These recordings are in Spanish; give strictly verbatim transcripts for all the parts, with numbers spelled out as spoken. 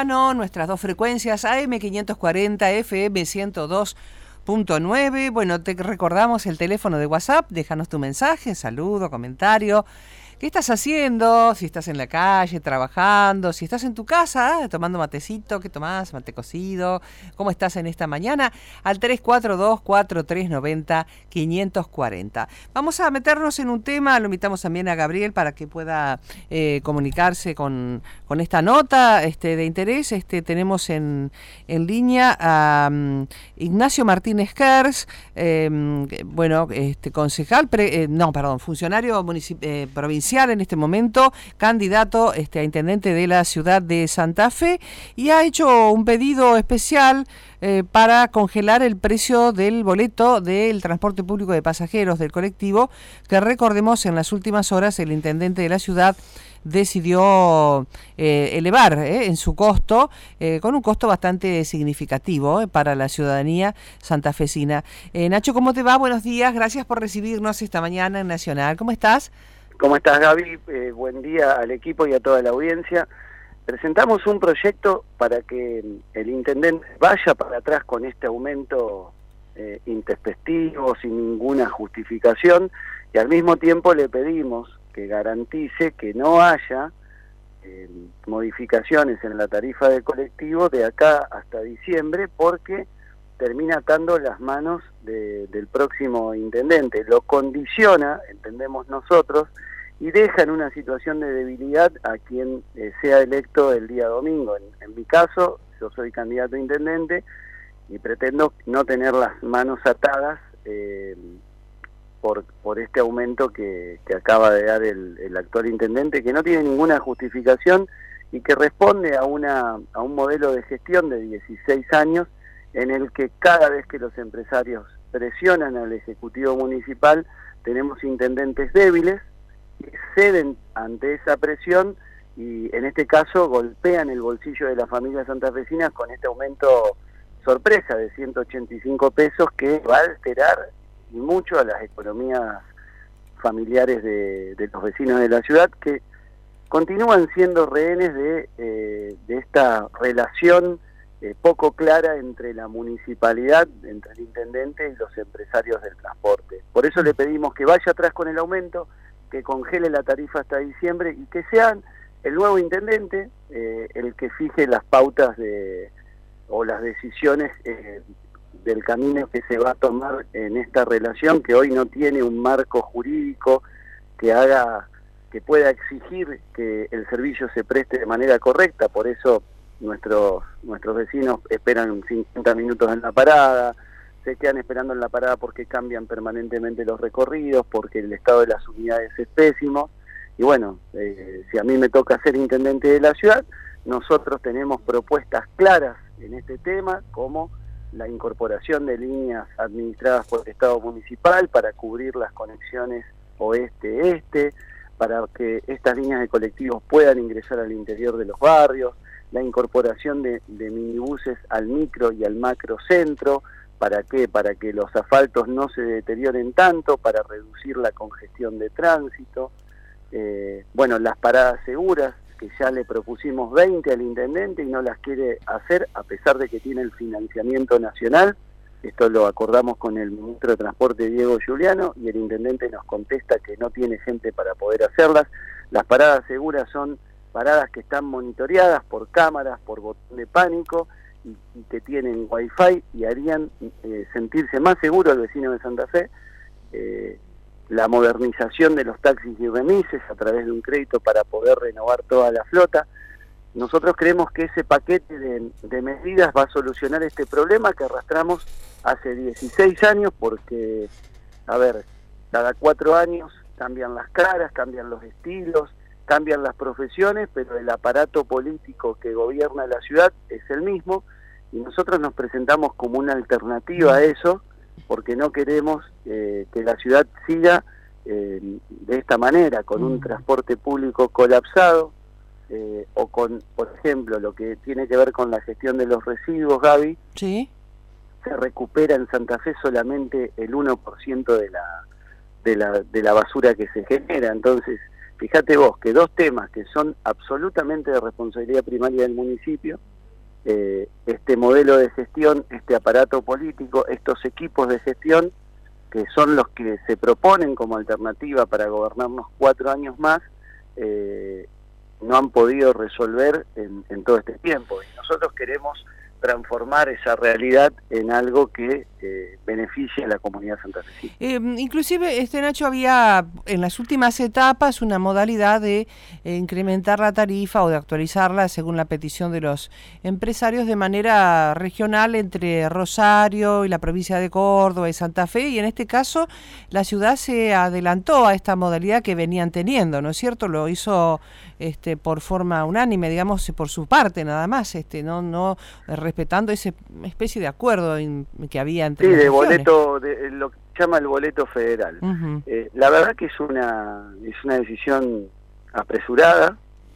Juliano, nuestras dos frecuencias A M quinientos cuarenta, F M ciento dos punto nueve. Bueno, te recordamos el teléfono de WhatsApp, déjanos tu mensaje, saludo, comentario. ¿Qué estás haciendo? Si estás en la calle, trabajando, si estás en tu casa, tomando matecito, ¿qué tomás? Mate cocido. ¿Cómo estás en esta mañana? Al tres cuatro dos, cuatro tres nueve cero, quinientos cuarenta. Vamos a meternos en un tema, lo invitamos también a Gabriel para que pueda eh, comunicarse con, con esta nota este, de interés. Este, tenemos en, en línea a um, Ignacio Martínez Kers, eh, bueno, este, concejal, pre, eh, no, perdón, funcionario municip- eh, provincial en este momento, candidato este, a intendente de la ciudad de Santa Fe, y ha hecho un pedido especial eh, para congelar el precio del boleto del transporte público de pasajeros del colectivo, que recordemos en las últimas horas el intendente de la ciudad decidió eh, elevar eh, en su costo, eh, con un costo bastante significativo eh, para la ciudadanía santafesina. Eh, Nacho, ¿cómo te va? Buenos días, gracias por recibirnos esta mañana en Nacional. ¿Cómo estás? ¿Cómo estás, Gaby? Eh, buen día al equipo y a toda la audiencia. Presentamos un proyecto para que el intendente vaya para atrás con este aumento eh, intempestivo, sin ninguna justificación, y al mismo tiempo le pedimos que garantice que no haya eh, modificaciones en la tarifa de colectivo de acá hasta diciembre, porque termina atando las manos de, del próximo intendente. Lo condiciona, entendemos nosotros, y deja en una situación de debilidad a quien eh, sea electo el día domingo. En, en mi caso, yo soy candidato a intendente y pretendo no tener las manos atadas eh, por, por este aumento que, que acaba de dar el, el actual intendente, que no tiene ninguna justificación y que responde a, una, a un modelo de gestión de dieciséis años en el que cada vez que los empresarios presionan al Ejecutivo Municipal, tenemos intendentes débiles que ceden ante esa presión y en este caso golpean el bolsillo de las familias santafesinas con este aumento sorpresa de ciento ochenta y cinco pesos que va a alterar y mucho a las economías familiares de, de los vecinos de la ciudad, que continúan siendo rehenes de, eh, de esta relación eh, poco clara entre la municipalidad, entre el intendente y los empresarios del transporte. Por eso le pedimos que vaya atrás con el aumento, que congele la tarifa hasta diciembre y que sean el nuevo intendente eh, el que fije las pautas de o las decisiones eh, del camino que se va a tomar en esta relación, que hoy no tiene un marco jurídico que haga, que pueda exigir que el servicio se preste de manera correcta. Por eso nuestros nuestros vecinos esperan cincuenta minutos en la parada, se quedan esperando en la parada porque cambian permanentemente los recorridos, porque el estado de las unidades es pésimo. Y bueno, eh, si a mí me toca ser intendente de la ciudad, nosotros tenemos propuestas claras en este tema, como la incorporación de líneas administradas por el Estado municipal para cubrir las conexiones oeste-este, para que estas líneas de colectivos puedan ingresar al interior de los barrios, la incorporación de, de minibuses al micro y al macro centro. ¿Para qué? Para que los asfaltos no se deterioren tanto, para reducir la congestión de tránsito. Eh, bueno, las paradas seguras, que ya le propusimos veinte al intendente y no las quiere hacer, a pesar de que tiene el financiamiento nacional. Esto lo acordamos con el ministro de Transporte, Diego Juliano, y el intendente nos contesta que no tiene gente para poder hacerlas. Las paradas seguras son paradas que están monitoreadas por cámaras, por botón de pánico, y, y que tienen wifi y harían eh, sentirse más seguro al vecino de Santa Fe. Eh, la modernización de los taxis y remises a través de un crédito para poder renovar toda la flota. Nosotros creemos que ese paquete de, de medidas va a solucionar este problema que arrastramos hace dieciséis años, porque, a ver, cada cuatro años cambian las caras, cambian los estilos, cambian las profesiones, pero el aparato político que gobierna la ciudad es el mismo, y nosotros nos presentamos como una alternativa a eso, porque no queremos eh, que la ciudad siga eh, de esta manera, con un transporte público colapsado, eh, o con, por ejemplo, lo que tiene que ver con la gestión de los residuos, Gaby. Sí. Se recupera en Santa Fe solamente el uno por ciento de la, de la, de la basura que se genera. Entonces, fíjate vos que dos temas que son absolutamente de responsabilidad primaria del municipio, eh, este modelo de gestión, este aparato político, estos equipos de gestión, que son los que se proponen como alternativa para gobernarnos cuatro años más, eh, no han podido resolver en, en todo este tiempo. Y nosotros queremos transformar esa realidad en algo que eh, beneficie a la comunidad santafesina. Eh, inclusive, este Nacho, había en las últimas etapas una modalidad de eh, incrementar la tarifa o de actualizarla según la petición de los empresarios de manera regional entre Rosario y la provincia de Córdoba y Santa Fe, y en este caso la ciudad se adelantó a esta modalidad que venían teniendo, ¿no es cierto? Lo hizo este, por forma unánime, digamos, por su parte nada más, este, no, no respetando esa especie de acuerdo in, que había entre sí, las de regiones. boleto, de lo que se llama el boleto federal. Uh-huh. eh, la verdad que es una es una decisión apresurada,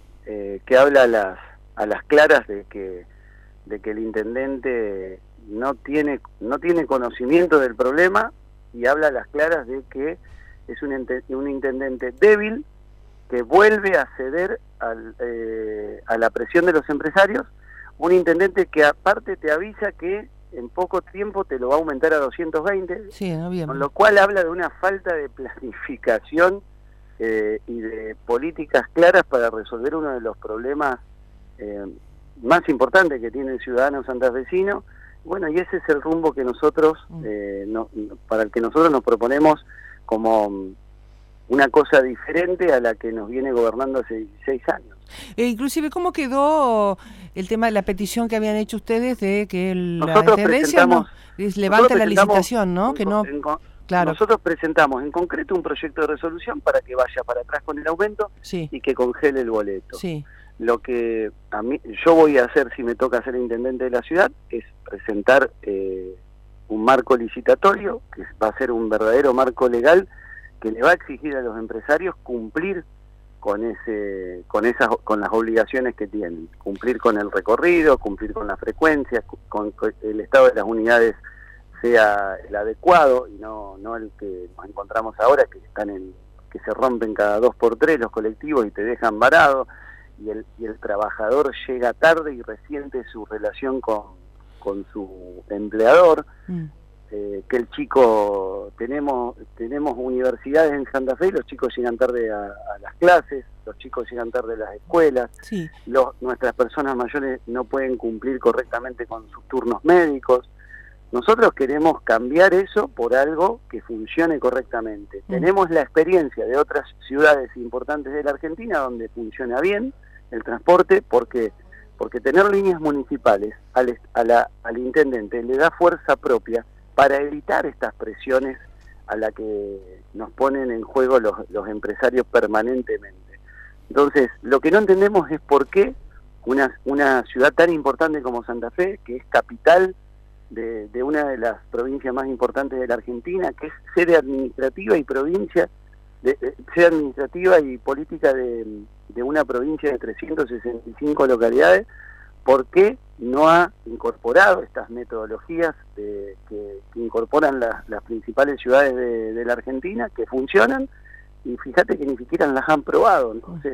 eh, que habla a las a las claras de que de que el intendente no tiene no tiene conocimiento del problema, y habla a las claras de que es un, ente, un intendente débil que vuelve a ceder al, eh, a la presión de los empresarios. Un intendente que aparte te avisa que en poco tiempo te lo va a aumentar a doscientos veinte, sí, no, bien. Con lo cual habla de una falta de planificación eh, y de políticas claras para resolver uno de los problemas eh, más importantes que tiene el ciudadano santafesino. Bueno, y ese es el rumbo que nosotros, eh, no, para el que nosotros nos proponemos como una cosa diferente a la que nos viene gobernando hace dieciséis años. E inclusive, ¿cómo quedó el tema de la petición que habían hecho ustedes de que la nosotros Intendencia no, levante la licitación, ¿no? En, que no en, claro. Nosotros presentamos en concreto un proyecto de resolución para que vaya para atrás con el aumento, sí, y que congele el boleto. Sí. Lo que a mí yo voy a hacer, si me toca ser intendente de la ciudad, es presentar eh, un marco licitatorio, que va a ser un verdadero marco legal, que le va a exigir a los empresarios cumplir con ese con esas con las obligaciones que tienen, cumplir con el recorrido, cumplir con la frecuencia, con, con el estado de las unidades sea el adecuado y no no el que nos encontramos ahora, que están en que se rompen cada dos por tres los colectivos y te dejan varado, y el y el trabajador llega tarde y resiente su relación con con su empleador. Mm. Eh, que el chico, tenemos tenemos universidades en Santa Fe, los chicos llegan tarde a, a las clases, los chicos llegan tarde a las escuelas, sí, los, nuestras personas mayores no pueden cumplir correctamente con sus turnos médicos. Nosotros queremos cambiar eso por algo que funcione correctamente. Mm. Tenemos la experiencia de otras ciudades importantes de la Argentina donde funciona bien el transporte, porque porque tener líneas municipales al, a la, al intendente le da fuerza propia para evitar estas presiones a las que nos ponen en juego los, los empresarios permanentemente. Entonces, lo que no entendemos es por qué una, una ciudad tan importante como Santa Fe, que es capital de, de una de las provincias más importantes de la Argentina, que es sede administrativa y provincia, de, de, sede administrativa y política de, de una provincia de trescientas sesenta y cinco localidades, ¿por qué no ha incorporado estas metodologías de, que, que incorporan las, las principales ciudades de, de la Argentina, que funcionan? Y fíjate que ni siquiera las han probado. Entonces,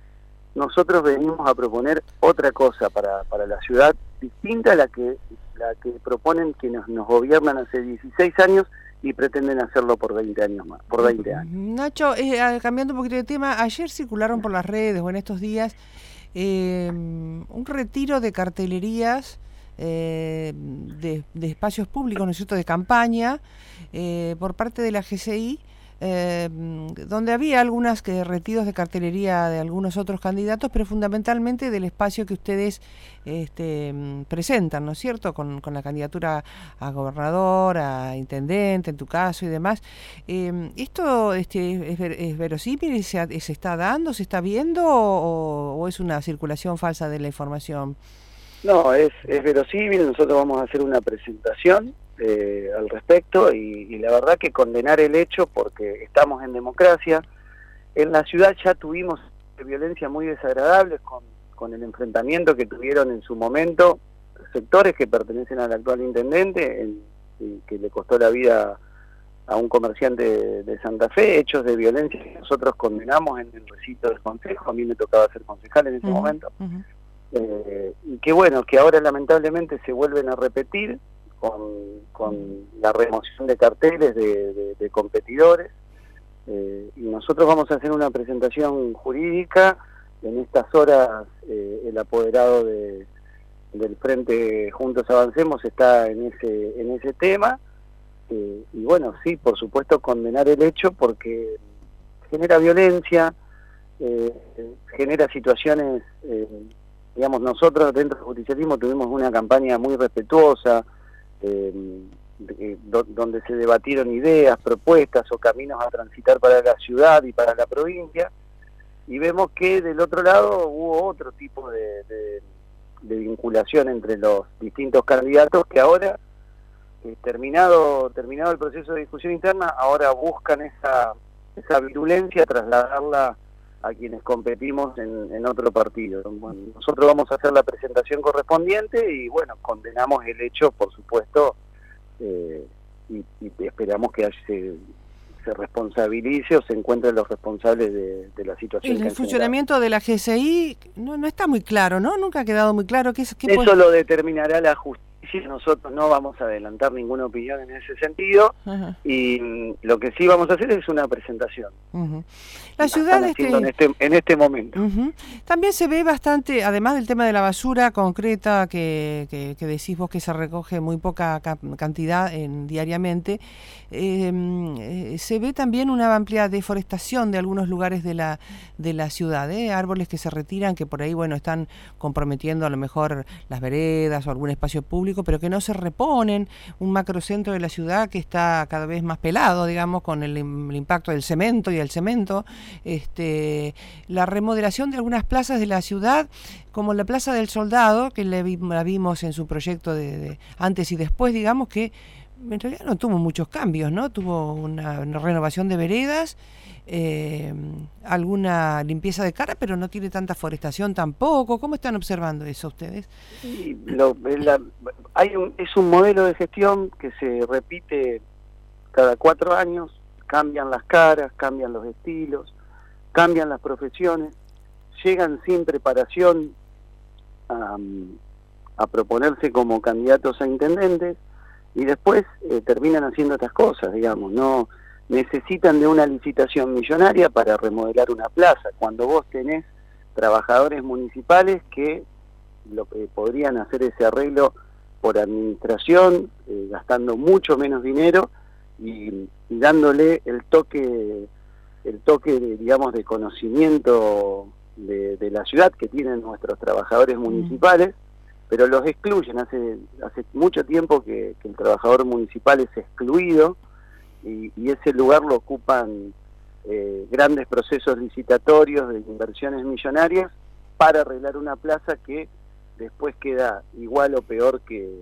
nosotros venimos a proponer otra cosa para, para la ciudad, distinta a la que, la que proponen quienes nos gobiernan hace dieciséis años y pretenden hacerlo por veinte años más, por veinte años. Nacho, eh, cambiando un poquito de tema, ayer circularon por las redes o en estos días Eh, un retiro de cartelerías eh, de, de espacios públicos, ¿no es cierto?, de campaña eh, por parte de la G C I, eh, donde había algunas que retiros de cartelería de algunos otros candidatos, pero fundamentalmente del espacio que ustedes este, presentan, ¿no es cierto?, con, con la candidatura a gobernador, a intendente, en tu caso, y demás. Eh, ¿Esto este, es, es verosímil? ¿Se, ¿Se está dando? ¿Se está viendo? O, ¿O es una circulación falsa de la información? No, es, es verosímil. Nosotros vamos a hacer una presentación Eh, al respecto y, y la verdad que condenar el hecho, porque estamos en democracia. En la ciudad ya tuvimos violencia muy desagradables con, con el enfrentamiento que tuvieron en su momento sectores que pertenecen al actual intendente, en, y que le costó la vida a un comerciante de, de Santa Fe, hechos de violencia que nosotros condenamos en el recinto del consejo. A mí me tocaba ser concejal en ese uh-huh, momento. Uh-huh. eh, y que bueno, que ahora lamentablemente se vuelven a repetir con, con la remoción de carteles de, de, de competidores, eh, y nosotros vamos a hacer una presentación jurídica. En estas horas eh, el apoderado de, del Frente Juntos Avancemos está en ese, en ese tema, eh, y bueno, sí, por supuesto condenar el hecho porque genera violencia, eh, genera situaciones, eh, digamos, nosotros dentro del justicialismo tuvimos una campaña muy respetuosa, eh, de, do, donde se debatieron ideas, propuestas o caminos a transitar para la ciudad y para la provincia, y vemos que del otro lado hubo otro tipo de, de, de vinculación entre los distintos candidatos que ahora, eh, terminado terminado el proceso de discusión interna, ahora buscan esa, esa virulencia, trasladarla a quienes competimos en, en otro partido. Bueno, nosotros vamos a hacer la presentación correspondiente y bueno, condenamos el hecho, por supuesto, eh, y, y esperamos que se, se responsabilice o se encuentren los responsables de, de la situación. El, que el funcionamiento generado de la G C I no, no está muy claro, ¿no? Nunca ha quedado muy claro. ¿Qué, qué Eso puede... lo determinará la justicia. Nosotros no vamos a adelantar ninguna opinión en ese sentido. Ajá. Y mm, lo que sí vamos a hacer es una presentación. Uh-huh. La ciudad este... en este en este momento. Uh-huh. También se ve bastante, además del tema de la basura concreta que, que, que decís vos que se recoge muy poca ca- cantidad en, diariamente, eh, eh, se ve también una amplia deforestación de algunos lugares de la de la ciudad, ¿eh? Árboles que se retiran, que por ahí bueno están comprometiendo a lo mejor las veredas o algún espacio público, pero que no se reponen, un macrocentro de la ciudad que está cada vez más pelado, digamos, con el, el impacto del cemento y el cemento, este, la remodelación de algunas plazas de la ciudad, como la Plaza del Soldado, que la, vi, la vimos en su proyecto de, de antes y después, digamos, que en realidad no tuvo muchos cambios, ¿no? Tuvo una, una renovación de veredas, eh, alguna limpieza de cara, pero no tiene tanta forestación tampoco. ¿Cómo están observando eso ustedes? Sí, lo, la, hay un, es un modelo de gestión que se repite cada cuatro años, cambian las caras, cambian los estilos, cambian las profesiones, llegan sin preparación a, a proponerse como candidatos a intendentes y después eh, terminan haciendo estas cosas, digamos, no necesitan de una licitación millonaria para remodelar una plaza, cuando vos tenés trabajadores municipales que lo que podrían hacer ese arreglo por administración, eh, gastando mucho menos dinero y, y dándole el toque, el toque de, digamos, de conocimiento de, de la ciudad que tienen nuestros trabajadores municipales, pero los excluyen. Hace hace mucho tiempo que, que el trabajador municipal es excluido y, y ese lugar lo ocupan eh, grandes procesos licitatorios de inversiones millonarias para arreglar una plaza que después queda igual o peor que,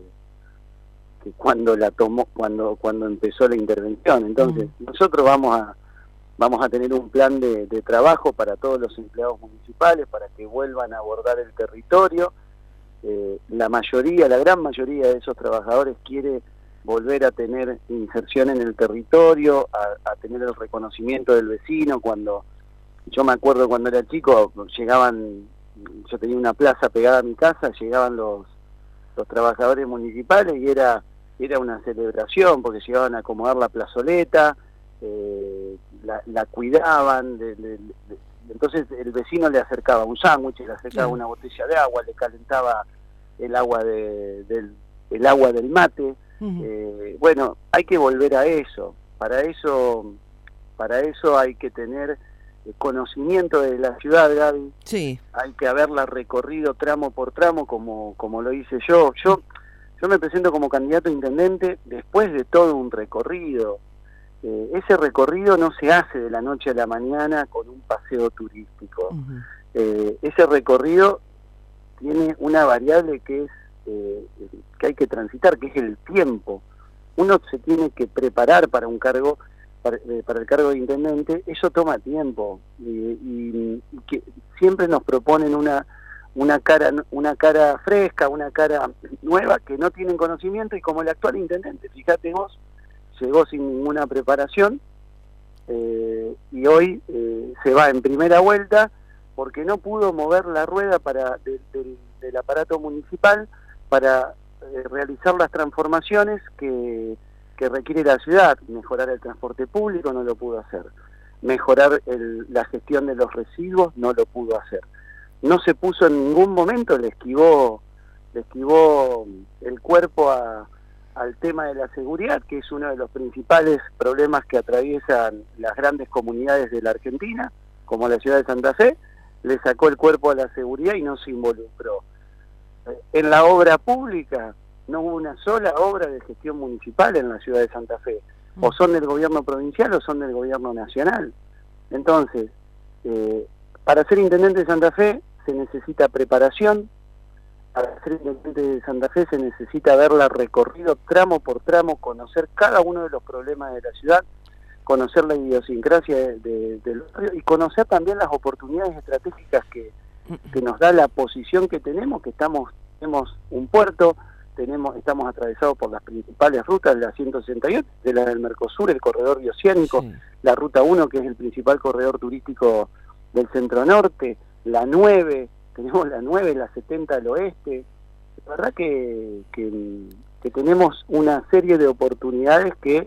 que cuando la tomó, cuando cuando empezó la intervención. Entonces, uh-huh. nosotros vamos a vamos a tener un plan de, de trabajo para todos los empleados municipales para que vuelvan a abordar el territorio. Eh, la mayoría, la gran mayoría de esos trabajadores quiere volver a tener inserción en el territorio, a, a tener el reconocimiento del vecino. Cuando yo me acuerdo cuando era chico, llegaban, yo tenía una plaza pegada a mi casa, llegaban los los trabajadores municipales y era era una celebración porque llegaban a acomodar la plazoleta, eh, la, la cuidaban, de, de, de, entonces el vecino le acercaba un sándwich, le acercaba sí. una botella de agua, le calentaba el agua de, del el agua del mate. Uh-huh. eh, bueno, hay que volver a eso. Para eso, para eso hay que tener conocimiento de la ciudad, Gaby. Sí. Hay que haberla recorrido tramo por tramo, como como lo hice yo. Yo yo me presento como candidato a intendente después de todo un recorrido. Eh, ese recorrido no se hace de la noche a la mañana con un paseo turístico. Uh-huh. Eh, ese recorrido tiene una variable que es eh, que hay que transitar, que es el tiempo. Uno se tiene que preparar para un cargo, para, eh, para el cargo de intendente. Eso toma tiempo y, y, y que siempre nos proponen una una cara una cara fresca, una cara nueva, que no tienen conocimiento, y como el actual intendente, fíjate vos, llegó sin ninguna preparación eh, y hoy eh, se va en primera vuelta porque no pudo mover la rueda para de, de, del aparato municipal para eh, realizar las transformaciones que, que requiere la ciudad. Mejorar el transporte público, no lo pudo hacer. Mejorar el, la gestión de los residuos, no lo pudo hacer. No se puso en ningún momento, le esquivó, le esquivó el cuerpo a, al tema de la seguridad, que es uno de los principales problemas que atraviesan las grandes comunidades de la Argentina, como la ciudad de Santa Fe. Le sacó el cuerpo a la seguridad y no se involucró. En la obra pública no hubo una sola obra de gestión municipal en la ciudad de Santa Fe. O son del gobierno provincial o son del gobierno nacional. Entonces, eh, para ser intendente de Santa Fe se necesita preparación. Para ser intendente de Santa Fe se necesita verla recorrido tramo por tramo, conocer cada uno de los problemas de la ciudad, conocer la idiosincrasia de, de, del barrio y conocer también las oportunidades estratégicas que, que nos da la posición que tenemos, que estamos tenemos un puerto, tenemos estamos atravesados por las principales rutas, la ciento sesenta y ocho, de la del Mercosur, el corredor bioceánico, sí. La ruta uno, que es el principal corredor turístico del centro norte, la nueve, tenemos la nueve, la setenta al oeste. La verdad que, que, que tenemos una serie de oportunidades que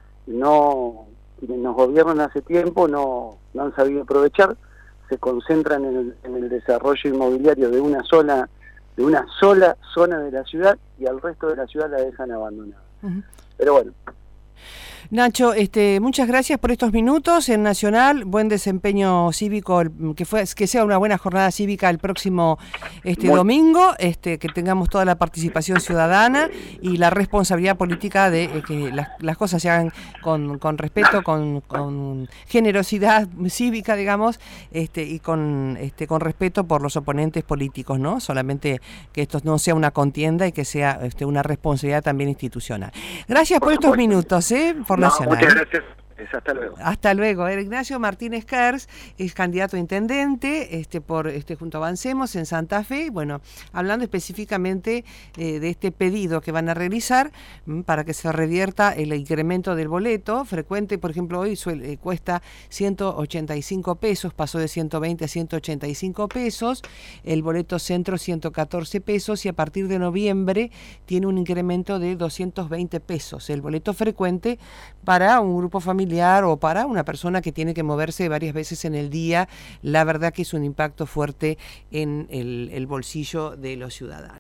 no quienes nos gobiernan hace tiempo no, no han sabido aprovechar. Se concentran en el, en el desarrollo inmobiliario de una sola de una sola zona de la ciudad y al resto de la ciudad la dejan abandonada. Uh-huh. Pero bueno. Nacho, este, muchas gracias por estos minutos en Nacional. Buen desempeño cívico, que fue que sea una buena jornada cívica el próximo este Muy... domingo, este, que tengamos toda la participación ciudadana y la responsabilidad política de eh, que las, las cosas se hagan con, con respeto, con, con generosidad cívica, digamos, este, y con, este, con respeto por los oponentes políticos, ¿no? Solamente que esto no sea una contienda y que sea este, una responsabilidad también institucional. Gracias por, por estos minutos, ¿eh? Por No, Nacional. Muchas gracias. Hasta luego. Hasta luego. Ignacio Martínez Kers es candidato a intendente este, por este Junto Avancemos en Santa Fe. Bueno, hablando específicamente eh, de este pedido que van a realizar m, para que se revierta el incremento del boleto frecuente. Por ejemplo, hoy suele, eh, cuesta ciento ochenta y cinco pesos, pasó de ciento veinte a ciento ochenta y cinco pesos. El boleto centro ciento catorce pesos y a partir de noviembre tiene un incremento de doscientos veinte pesos. El boleto frecuente para un grupo familiar o para una persona que tiene que moverse varias veces en el día, la verdad que es un impacto fuerte en el, el bolsillo de los ciudadanos.